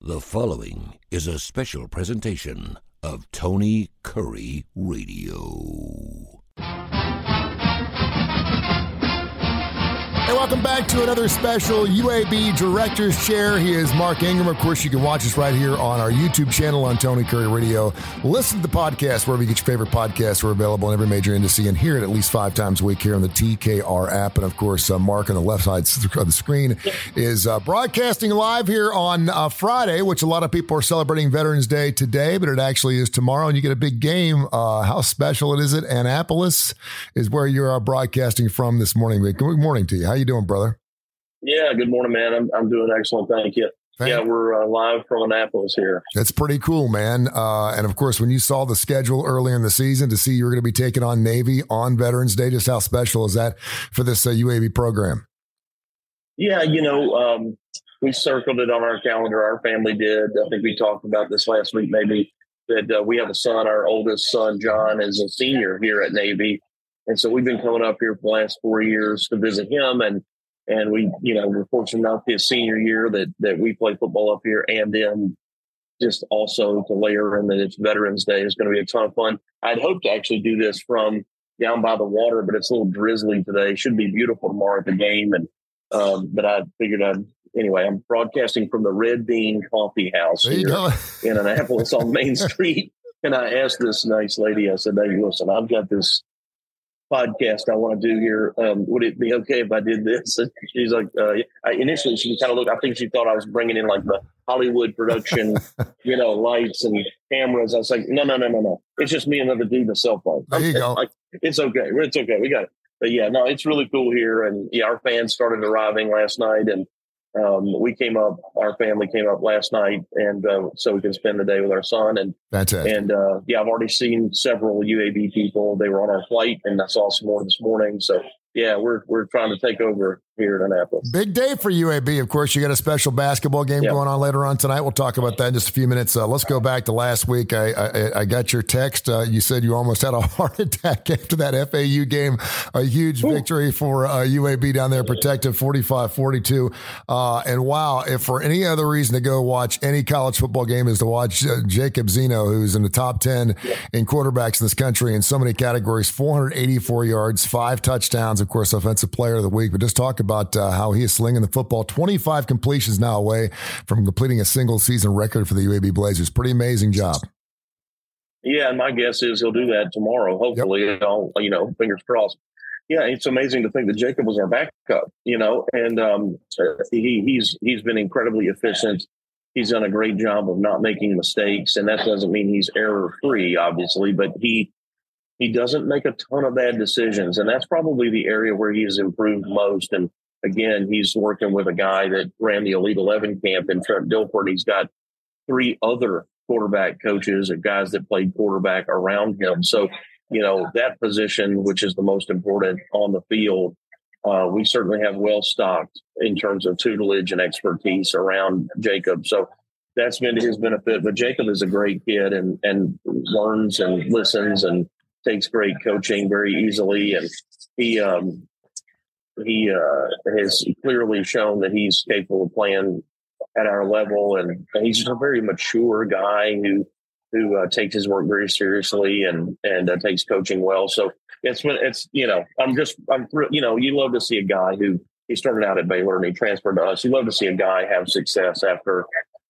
The following is a special presentation of Tony Curry Radio. Hey, welcome back to another special UAB Director's Chair. He is Mark Ingram. Of course, you can watch us right here on our YouTube channel on Tony Curry Radio. Listen to the podcast wherever you get your favorite podcasts. We're available in every major industry and hear it at least 5 times a week here on the TKR app. And, of course, Mark on the left side of the screen is broadcasting live here on Friday, which a lot of people are celebrating Veterans Day today, but it actually is tomorrow, and you get a big game. How special it is it? Annapolis is where you're broadcasting from this morning. Good morning to you. How you doing, brother? Yeah, good morning, man. I'm doing excellent. Thank you. Yeah, we're live from Annapolis here. That's pretty cool, man. And of course, when you saw the schedule earlier in the season to see you were going to be taking on Navy on Veterans Day, just how special is that for this UAB program? Yeah, we circled it on our calendar. Our family did. I think we talked about this last week, maybe, that we have a son. Our oldest son, John, is a senior here at Navy. And so we've been coming up here for the last 4 years to visit him. And we, we're fortunate enough his senior year that we play football up here. And then just also to layer in that it's Veterans Day is going to be a ton of fun. I'd hoped to actually do this from down by the water, but it's a little drizzly today. Should be beautiful tomorrow at the game. And but I figured anyway, I'm broadcasting from the Red Bean Coffee House here in Annapolis on Main Street. And I asked this nice lady, I said, hey, listen, I've got this podcast I want to do here. Would it be okay if I did this? And she's like, initially she kind of looked, I think she thought I was bringing in like the Hollywood production, lights and cameras. I was like, no. It's just me and another dude with a cell phone. There you go. Like, it's okay. It's okay. We got it. But yeah, no, it's really cool here. And yeah, our fans started arriving last night, and our family came up last night, and so we can spend the day with our son. And that's it. And I've already seen several UAB people. They were on our flight, and I saw some more this morning. So yeah, we're trying to take over here at Annapolis. Big day for UAB. Of course, you got a special basketball game going on later on tonight. We'll talk about that in just a few minutes. Let's go back to last week. I got your text. You said you almost had a heart attack after that FAU game. A huge victory for UAB down there, protected 45-42. And wow, if for any other reason to go watch any college football game is to watch Jacob Zeno, who's in the top 10 in quarterbacks in this country in so many categories, 484 yards, 5 touchdowns. Of course, offensive player of the week, but just talk about how he is slinging the football. 25 completions now away from completing a single season record for the UAB Blazers. Pretty amazing job. Yeah, and my guess is he'll do that tomorrow. Hopefully, fingers crossed. Yeah, it's amazing to think that Jacob was our backup, and he's been incredibly efficient. He's done a great job of not making mistakes, and that doesn't mean he's error-free, obviously, but he doesn't make a ton of bad decisions, and that's probably the area where he has improved most. And again, he's working with a guy that ran the Elite 11 camp in Trent Dilford. He's got 3 other quarterback coaches and guys that played quarterback around him. So, that position, which is the most important on the field, we certainly have well stocked in terms of tutelage and expertise around Jacob. So that's been to his benefit. But Jacob is a great kid and learns and listens and takes great coaching very easily, and he has clearly shown that he's capable of playing at our level, and he's just a very mature guy who takes his work very seriously and takes coaching well. So I'm you love to see a guy who he started out at Baylor and he transferred to us. You love to see a guy have success after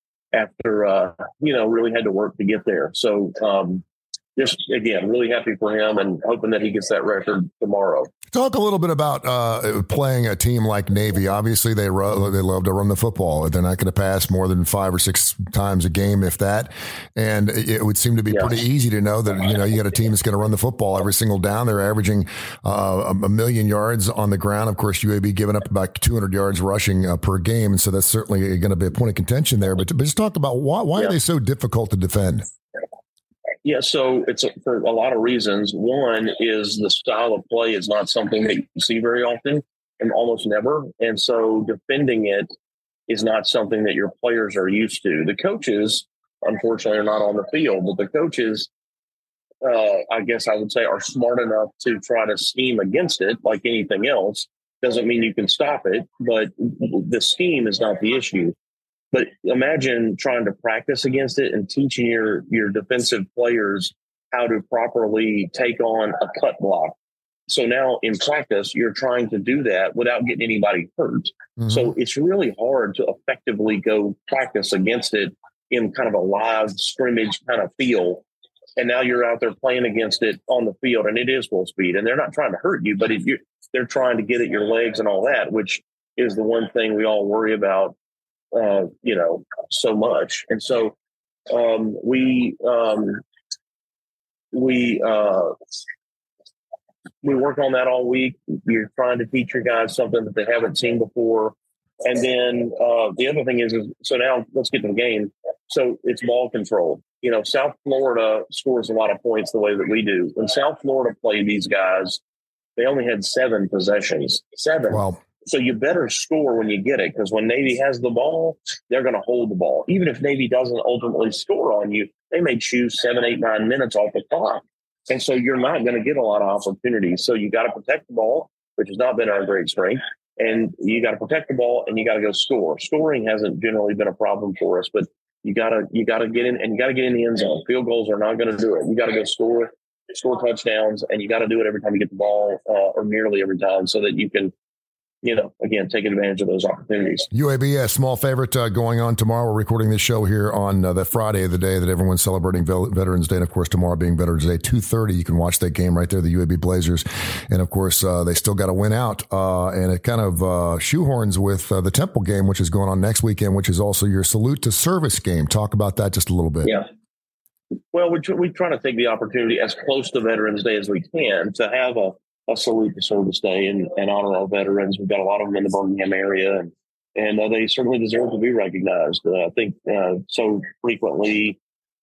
really had to work to get there. So just, again, really happy for him and hoping that he gets that record tomorrow. Talk a little bit about playing a team like Navy. Obviously, they love to run the football. They're not going to pass more than 5 or 6 times a game, if that. And it would seem to be pretty easy to know that, you got a team that's going to run the football every single down. They're averaging 1 million yards on the ground. Of course, UAB giving up about 200 yards rushing per game. And so that's certainly going to be a point of contention there. But just talk about why are they so difficult to defend? Yeah, so it's for a lot of reasons. One is the style of play is not something that you see very often and almost never. And so defending it is not something that your players are used to. The coaches, unfortunately, are not on the field, but the coaches, I guess I would say, are smart enough to try to scheme against it like anything else. Doesn't mean you can stop it, but the scheme is not the issue. But imagine trying to practice against it and teaching your defensive players how to properly take on a cut block. So now in practice, you're trying to do that without getting anybody hurt. Mm-hmm. So it's really hard to effectively go practice against it in kind of a live scrimmage kind of feel. And now you're out there playing against it on the field, and it is full speed. And they're not trying to hurt you, but they're trying to get at your legs and all that, which is the one thing we all worry about, so much. And so we work on that all week. You're trying to teach your guys something that they haven't seen before. And then the other thing is so now let's get to the game. So it's ball control. South Florida scores a lot of points the way that we do. When South Florida played these guys, they only had 7 possessions. 7. Wow. So you better score when you get it, because when Navy has the ball, they're going to hold the ball. Even if Navy doesn't ultimately score on you, they may choose 7, 8, 9 minutes off the clock. And so you're not going to get a lot of opportunities. So you got to protect the ball, which has not been our great strength. And you got to protect the ball, and you got to go score. Scoring hasn't generally been a problem for us, but you got to get in, and you got to get in the end zone. Field goals are not going to do it. You got to go score touchdowns, and you got to do it every time you get the ball, or nearly every time, so that you can, again, take advantage of those opportunities. UAB, a small favorite going on tomorrow. We're recording this show here on the Friday of the day that everyone's celebrating Veterans Day. And, of course, tomorrow being Veterans Day, 2:30, you can watch that game right there, the UAB Blazers. And, of course, they still got to win out. And it kind of shoehorns with the Temple game, which is going on next weekend, which is also your salute to service game. Talk about that just a little bit. Yeah. Well, we try to take the opportunity as close to Veterans Day as we can to have a salute to service day and honor our veterans. We've got a lot of them in the Birmingham area, and they certainly deserve to be recognized. I think so frequently,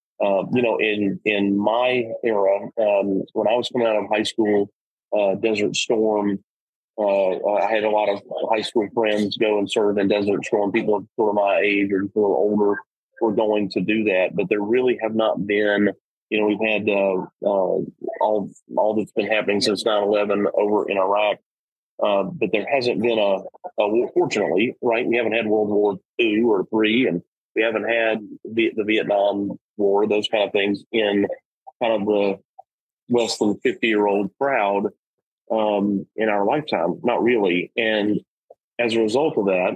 in my era, when I was coming out of high school, Desert Storm, I had a lot of high school friends go and serve in Desert Storm. People sort of my age or a little older were going to do that, but there really have not been. We've had all that's been happening since 9/11 over in Iraq, but there hasn't been a fortunately, right? We haven't had World War II or III, and we haven't had the Vietnam War, those kind of things in kind of the less than 50-year-old crowd in our lifetime. Not really. And as a result of that,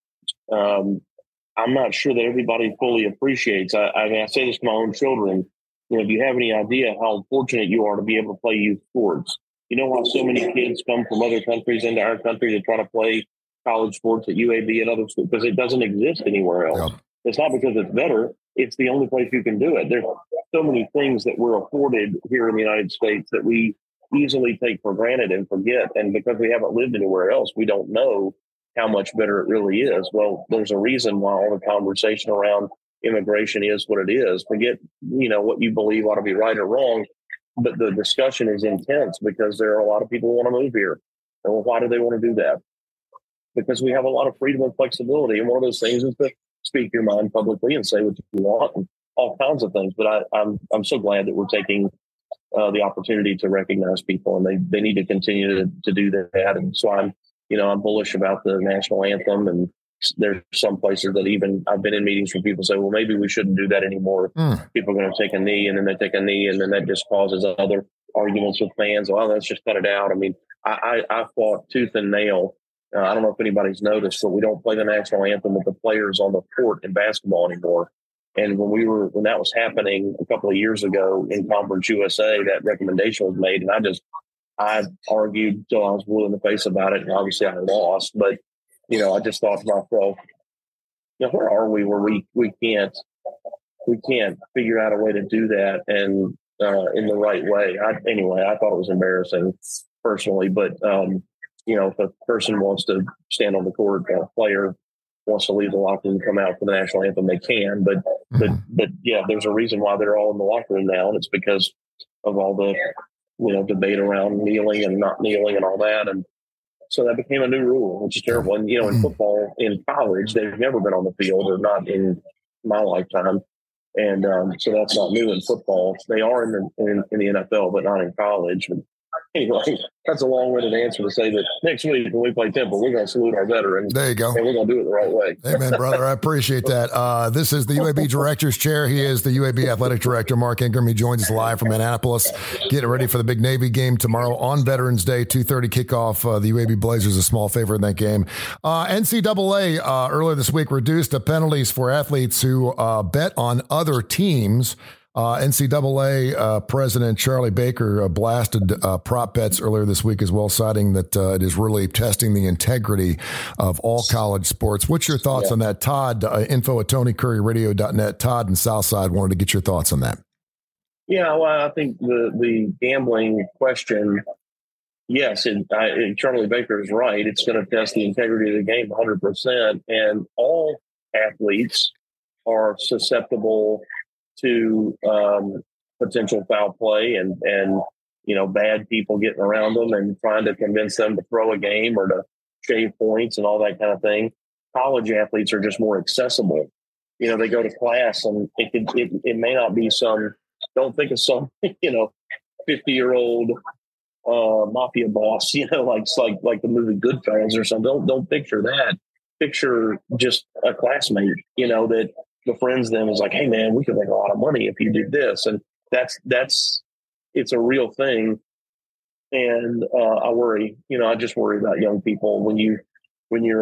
I'm not sure that everybody fully appreciates. I say this to my own children. Do you have any idea how fortunate you are to be able to play youth sports? You know how so many kids come from other countries into our country to try to play college sports at UAB and other schools because it doesn't exist anywhere else. Yeah. It's not because it's better. It's the only place you can do it. There's so many things that we're afforded here in the United States that we easily take for granted and forget. And because we haven't lived anywhere else, we don't know how much better it really is. Well, there's a reason why all the conversation around immigration is what it is. Forget, what you believe ought to be right or wrong, but the discussion is intense because there are a lot of people who want to move here. And why do they want to do that? Because we have a lot of freedom and flexibility. And one of those things is to speak your mind publicly and say what you want and all kinds of things. But I'm so glad that we're taking the opportunity to recognize people, and they need to continue to do that. And so I'm bullish about the national anthem, and there's some places that even I've been in meetings where people say, well, maybe we shouldn't do that anymore. People are going to take a knee, and then they take a knee, and then that just causes other arguments with fans. Well, let's just cut it out. I mean, I fought tooth and nail. I don't know if anybody's noticed, but we don't play the national anthem with the players on the court in basketball anymore. And when that was happening a couple of years ago in Conference USA, that recommendation was made, and I argued till I was blue in the face about it, and obviously I lost, but I just thought to myself, where are we where we can't figure out a way to do that and in the right way. I thought it was embarrassing personally, but if a person wants to stand on the court, a player wants to leave the locker room and come out for the national anthem, they can. But yeah, there's a reason why they're all in the locker room now, and it's because of all the debate around kneeling and not kneeling and all that. And so that became a new rule, which is terrible. And, in football, in college, they've never been on the field, or not in my lifetime. And so that's not new in football. They are in the NFL, but not in college. And anyway, that's a long-winded answer to say that next week when we play Temple, we're going to salute our veterans. There you go. And we're going to do it the right way. Amen, brother. I appreciate that. This is the UAB Director's Chair. He is the UAB Athletic Director, Mark Ingram. He joins us live from Annapolis. Getting ready for the big Navy game tomorrow on Veterans Day, 2:30 kickoff. The UAB Blazers a small favorite in that game. NCAA earlier this week reduced the penalties for athletes who bet on other teams. NCAA President Charlie Baker blasted prop bets earlier this week as well, citing that it is really testing the integrity of all college sports. What's your thoughts on that? Todd, info at TonyCurryRadio.net. Todd in Southside wanted to get your thoughts on that. Yeah, well, I think the gambling question, yes, and Charlie Baker is right. It's going to test the integrity of the game 100%. And all athletes are susceptible to potential foul play and bad people getting around them and trying to convince them to throw a game or to shave points and all that kind of thing. College athletes are just more accessible. They go to class and it may not be don't think of some 50-year-old mafia boss, like the movie Goodfellas or something. Don't picture that. Picture just a classmate, that befriends them, is like, hey man, we could make a lot of money if you did this. And it's a real thing. And I worry, I just worry about young people when you're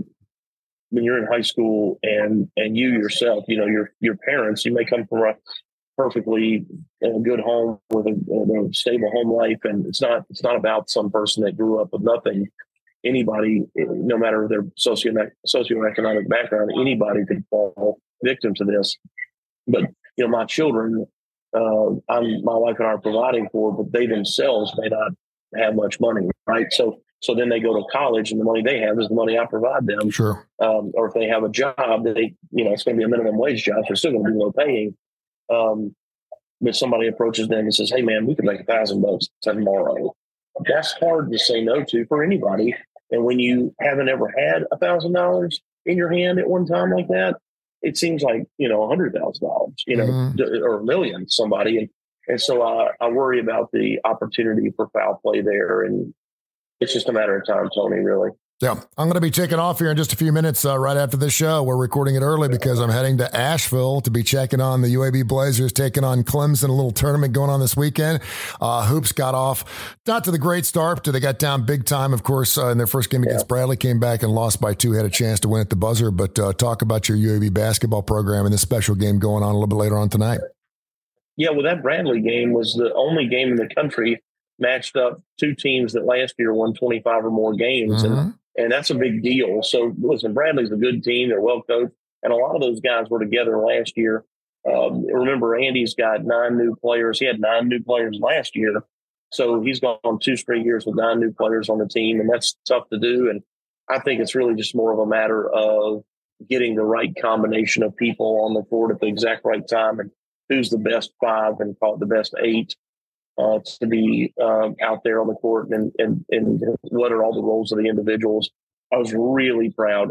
in high school and you yourself, your parents, you may come from a perfectly good home with a stable home life. And it's not about some person that grew up with nothing. Anybody, no matter their socioeconomic background, anybody could fall victim to this. But my children, my wife and I are providing for, but they themselves may not have much money, right? So then they go to college, and the money they have is the money I provide them. Sure. Or if they have a job that it's going to be a minimum wage job, so it's still going to be low paying. But somebody approaches them and says, "Hey man, we could make $1,000 tomorrow." That's hard to say no to for anybody. And when you haven't ever had $1,000 in your hand at one time like that, it seems like, $100,000, or $1 million to somebody. And so I worry about the opportunity for foul play there. And it's just a matter of time, Tony, really. Yeah, I'm going to be taking off here in just a few minutes right after this show. We're recording it early because I'm heading to Asheville to be checking on the UAB Blazers, taking on Clemson, a little tournament going on this weekend. Hoops got off, not to the great start, but they got down big time, of course, in their first game against Bradley, came back and lost by 2, had a chance to win at the buzzer. But talk about your UAB basketball program and this special game going on a little bit later on tonight. Yeah, well, that Bradley game was the only game in the country matched up two teams that last year won 25 or more games. Mm-hmm. And that's a big deal. So, listen, Bradley's a good team. They're well coached. And a lot of those guys were together last year. Remember, Andy's got 9 new players. He had 9 new players last year. So he's gone on 2 straight years with 9 new players on the team. And that's tough to do. And I think it's really just more of a matter of getting the right combination of people on the court at the exact right time. And who's the best 5 and call it the best 8. To be out there on the court and what are all the roles of the individuals. I was really proud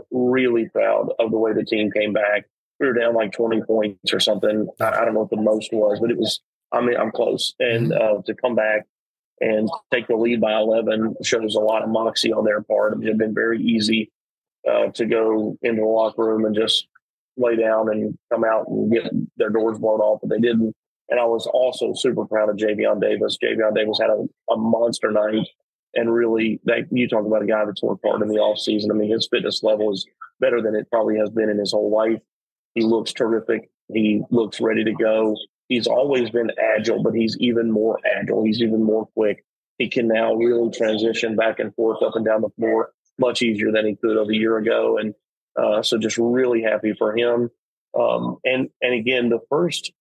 of the way the team came back. We were down like 20 points or something. I don't know what the most was, but it was, I'm close. And to come back and take the lead by 11 shows a lot of moxie on their part. It had been very easy to go into the locker room and just lay down and come out and get their doors blown off, but they didn't. And I was also super proud of Javion Davis. Javion Davis had a monster night. And really, you talk about a guy that's worked hard in the offseason. I mean, his fitness level is better than it probably has been in his whole life. He looks terrific. He looks ready to go. He's always been agile, but he's even more agile. He's even more quick. He can now really transition back and forth up and down the floor much easier than he could a year ago. And so just really happy for him. And again, the first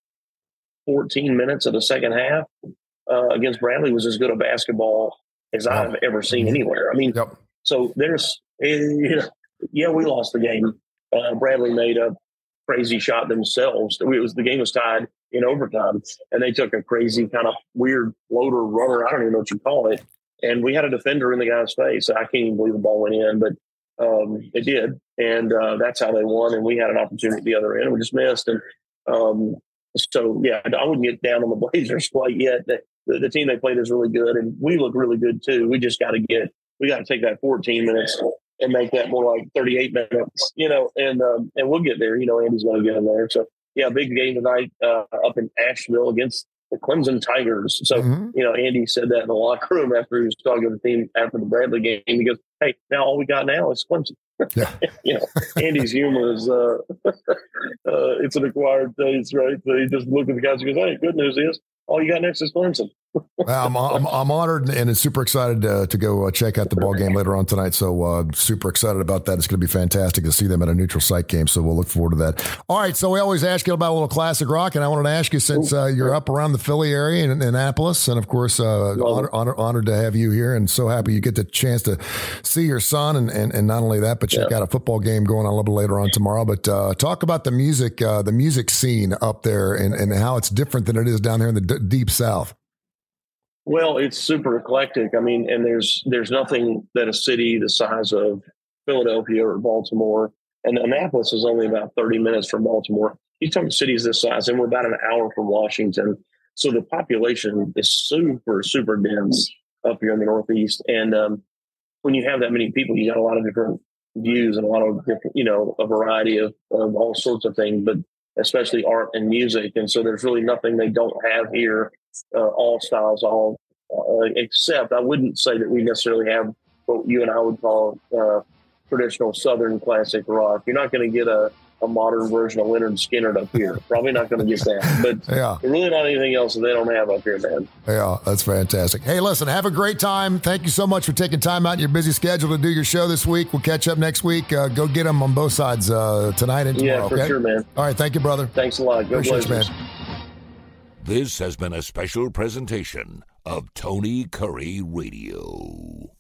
14 minutes of the second half against Bradley was as good a basketball as I've ever seen anywhere. I mean, so there's, we lost the game. Bradley made a crazy shot themselves. The game was tied in overtime, and they took a crazy kind of weird floater runner. I don't even know what you call it. And we had a defender in the guy's face. I can't even believe the ball went in, but it did. And that's how they won. And we had an opportunity at the other end. We just missed. And so, I wouldn't get down on the Blazers quite yet. the team they played is really good, and we look really good too. We just got to take that 14 minutes and make that more like 38 minutes, and we'll get there. Andy's going to get in there. So yeah, big game tonight up in Asheville against the Clemson Tigers. So, Andy said that in the locker room after he was talking to the team after the Bradley game. He goes, "Hey, now all we got now is Clemson." Yeah. Andy's humor is it's an acquired taste, right? So he just looked at the guys and goes, "Hey, good news is all you got next is Clemson." I'm honored and super excited to go check out the ball game later on tonight. So super excited about that. It's going to be fantastic to see them at a neutral site game. So we'll look forward to that. All right. So we always ask you about a little classic rock, and I wanted to ask you, since you're up around the Philly area in Annapolis, and of course honored to have you here, and so happy you get the chance to see your son, and not only that, but check out a football game going on a little bit later on tomorrow. But talk about the music scene up there, and how it's different than it is down here in the deep South. Well, it's super eclectic. I mean, and there's nothing that a city the size of Philadelphia or Baltimore, and Annapolis is only about 30 minutes from Baltimore. You talk cities this size, and we're about an hour from Washington. So the population is super, super dense up here in the Northeast. And when you have that many people, you got a lot of different views and a lot of different, a variety of all sorts of things, but especially art and music. And so there's really nothing they don't have here. All styles, except I wouldn't say that we necessarily have what you and I would call traditional Southern classic rock. You're not going to get a modern version of Leonard Skinner up here. Probably not going to get that. But really not anything else that they don't have up here, man. Yeah, that's fantastic. Hey, listen, have a great time. Thank you so much for taking time out in your busy schedule to do your show this week. We'll catch up next week. Go get them on both sides tonight and tomorrow. Yeah, for sure, man. All right, thank you, brother. Thanks a lot. Go Blazers, man. This has been a special presentation of Tony Curry Radio.